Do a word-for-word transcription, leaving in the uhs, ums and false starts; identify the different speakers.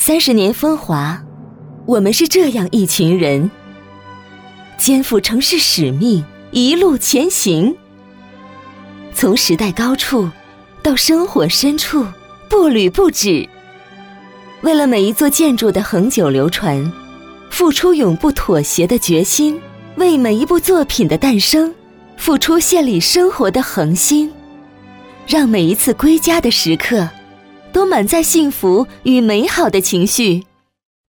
Speaker 1: 三十年风华，我们是这样一群人，肩负城市使命，一路前行。从时代高处到生活深处，步履不止。为了每一座建筑的恒久流传，付出永不妥协的决心，为每一部作品的诞生，付出献礼生活的恒心，让每一次归家的时刻，都满载幸福与美好的情绪。